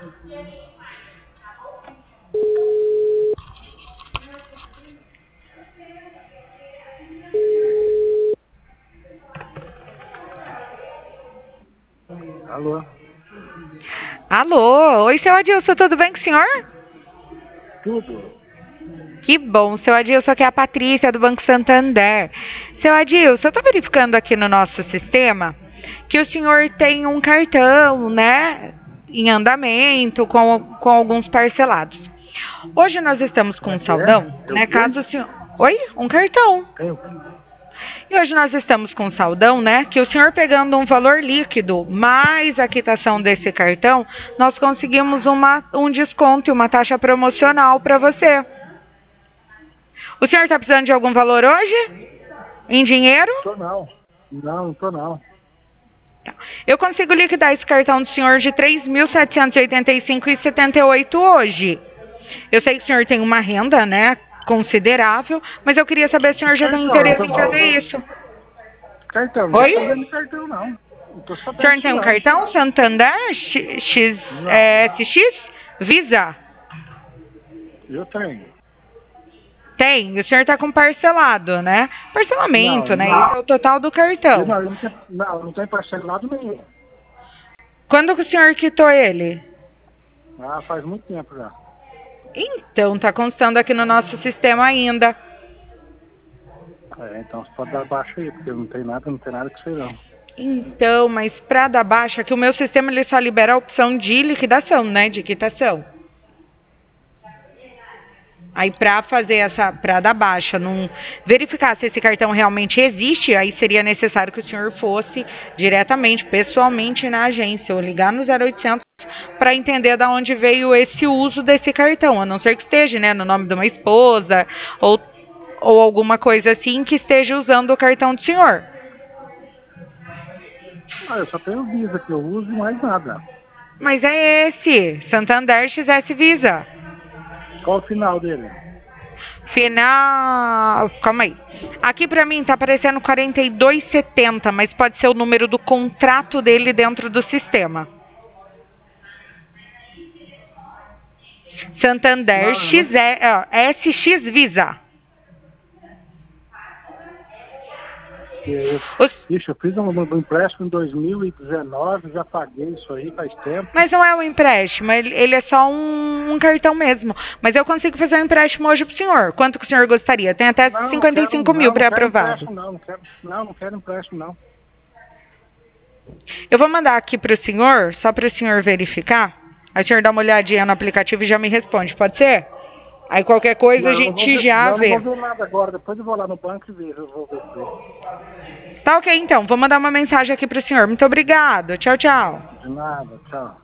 Alô? Alô, oi, seu Adilson, tudo bem com o senhor? Tudo? Que bom, seu Adilson, aqui é a Patrícia do Banco Santander. Seu Adilson, eu estou verificando aqui no nosso sistema que o senhor tem um cartão, né, em andamento, com alguns parcelados. Hoje nós estamos com um saldão, Eu né, tenho? caso o senhor... Oi? Um cartão. Tenho. E hoje nós estamos com um saldão, né? Que o senhor pegando um valor líquido mais a quitação desse cartão, nós conseguimos um desconto e uma taxa promocional para você. O senhor está precisando de algum valor hoje? Em dinheiro? Tô não. Não tô não. Eu consigo liquidar esse cartão do senhor de R$ 3.785,78 hoje. Eu sei que o senhor tem uma renda, né? Considerável, mas eu queria saber se o senhor já tem interesse em fazer isso. Cartão, não Oi? tô sabendo de cartão não. Não tô O sabendo senhor disso tem um não. cartão Santander SX Visa? Eu tenho. Tem. O senhor está com parcelado, né? Parcelamento, né? Isso é o total do cartão. Não tem parcelado nenhum. Quando que o senhor quitou ele? Ah, faz muito tempo já. Então, tá constando aqui no nosso sistema ainda. Então você pode dar baixa aí, porque não tem nada que sei não. Então, mas para dar baixa, que o meu sistema ele só libera a opção de liquidação, né? De quitação. Aí para dar baixa, não verificar se esse cartão realmente existe, aí seria necessário que o senhor fosse diretamente, pessoalmente na agência, ou ligar no 0800 para entender de onde veio esse uso desse cartão, a não ser que esteja, né, no nome de uma esposa ou alguma coisa assim que esteja usando o cartão do senhor. Eu só tenho Visa que eu uso e mais nada. Mas é esse, Santander XS Visa. Qual o final dele? Final... Calma aí. Aqui pra mim tá aparecendo 4270, mas pode ser o número do contrato dele dentro do sistema. Santander SX Visa. Ixi, eu fiz um empréstimo em 2019, já paguei isso aí faz tempo. Mas não é um empréstimo, ele é só um cartão mesmo. Mas eu consigo fazer um empréstimo hoje pro senhor. Quanto que o senhor gostaria? Tem até 55 mil pré-aprovado. Não quero empréstimo não. Eu vou mandar aqui pro senhor, só para o senhor verificar. Aí o senhor dá uma olhadinha no aplicativo e já me responde, pode ser? Aí qualquer coisa a gente já vê. Não vou ver nada agora, depois eu vou lá no banco e vejo, eu vou ver. Tá ok então, vou mandar uma mensagem aqui pro senhor. Muito obrigado, tchau, tchau. De nada, tchau.